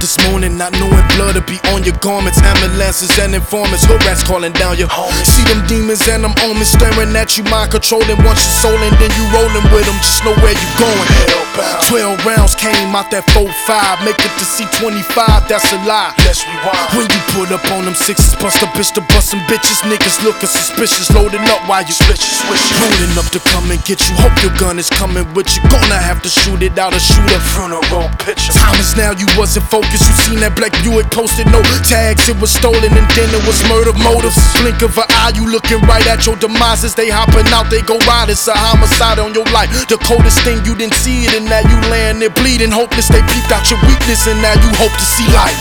this morning, not knowing blood to be on your garments. Ambulances and informants, hood rats calling down your homies. See them demons and them omens staring at you, mind controlling. Once your soul and then you rolling with them, just know where you going. 12 rounds came out that 4-5, make it to C25, that's a lie. Let's rewind. When you put up on them sixes, bust a bitch to bust some bitches. Niggas looking suspicious, loading up while you switching. Rolling up to come and get you, hope your gun is coming with you. Gonna have to shoot it out or shoot up funeral picture. Time is now, you wasn't focused, you seen that black Buick posted, no tags, it was stolen and then it was murder motives. Blink of an eye, you looking right at your demises. They hopping out, they go ride, it's a homicide on your life. The coldest thing, you didn't see it and now you laying there bleeding. Hopeless, they peeped out your weakness and now you hope to see light.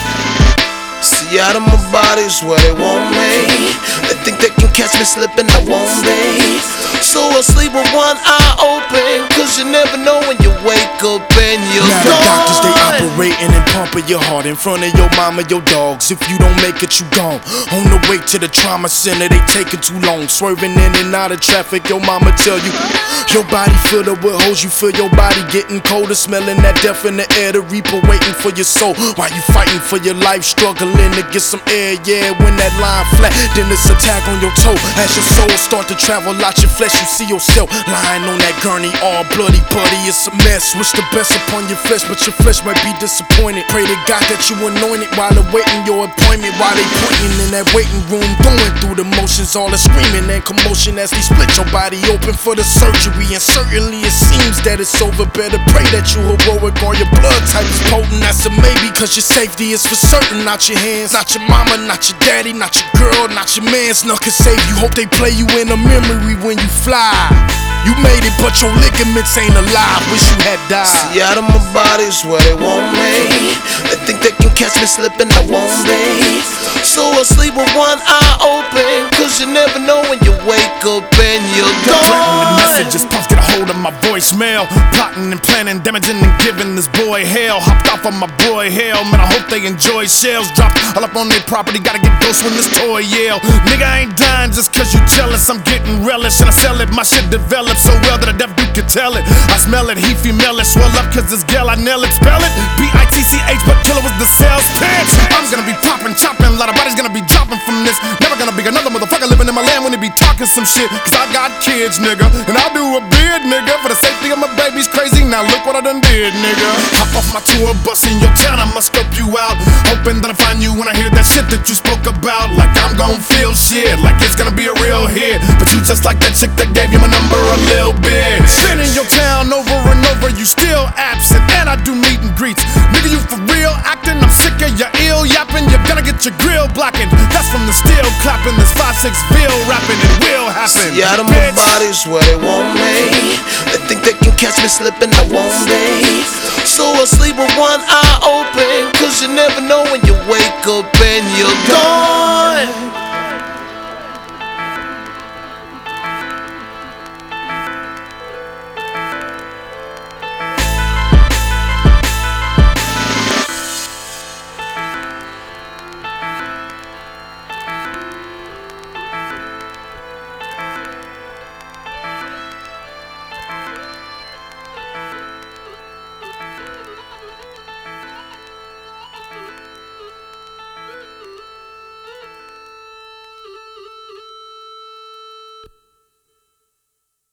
See out of my body's where they want me. They think they can catch me slipping, I won't be. So I sleep with one eye open, cause you never know when you wake up and you're now gone. The doctors, they operating and pumping your heart in front of your mama, your dogs. If you don't make it, you gone. On the way to the trauma center, they taking too long. Swerving in and out of traffic, your mama tell you your body filled up with holes. You feel your body getting colder, smelling that death in the air. The reaper waiting for your soul while you fighting for your life, struggling to get some air. Yeah, when that line flat, then it's a tag on your toe. As your soul start to travel out your flesh, you see yourself lying on that gurney, all bloody putty. It's a mess. Wish the best upon your flesh, but your flesh might be disappointed. Pray to God that you anointed while awaiting your appointment. While they pointing in that waiting room, going through the motions, all the screaming and commotion as they split your body open for the surgery. And certainly it seems that it's over. Better pray that you heroic or your blood type is potent. That's a maybe, cause your safety is for certain. Not your hands, not your mama, not your daddy, not your girl, not your man's. None can save you. Hope they play you in a memory when you fly. You made it, but your ligaments ain't alive. Wish you had died. See out of my body's where they want me. They think they can catch me slipping, I won't be. So I sleep with one eye open, cause you never know when you wake up and you're gone. Threatening messages, puffs get a hold of my voicemail. Plotting and planning, damaging and giving this boy hell. Hopped off on my boy hell, man, I hope they enjoy shells. Dropped all up on their property, gotta get ghost when this toy yell. Nigga, I ain't dying just cause you jealous. I'm getting relish and I sell it, my shit developed so well that a deaf dude can tell it. I smell it, he female it, swell up cause this gal I nail it. Spell it, B-I-T-C-H, but killer was the sales pitch. I'm gonna be popping, chopping, a lot of bodies gonna be dropping from this. Never gonna be another motherfucker living in my land when he be talking some shit. Cause I got kids, nigga, and I'll do a bid, nigga, for the safety of my babies. Crazy, now look what I done did, nigga. Hop off my tour bus in your town, I must scope you out. Hoping that I find you when I hear that shit that you spoke about. Like I'm gon' feel shit, like it's gonna be a real hit. But you just like that chick that gave you my number a little bit. Been in your town over and over, you still absent, and I do meet and greets. Nigga, you for real acting? I'm sick of your ill yapping. You're gonna get your grill blackened. That's from the steel clapping. This 5-6 bill rapping, it will happen. See out of my body's where they want me. They think they can catch me slipping, I won't be. So I sleep with one eye open, cause you never know when you wake up and you're gone.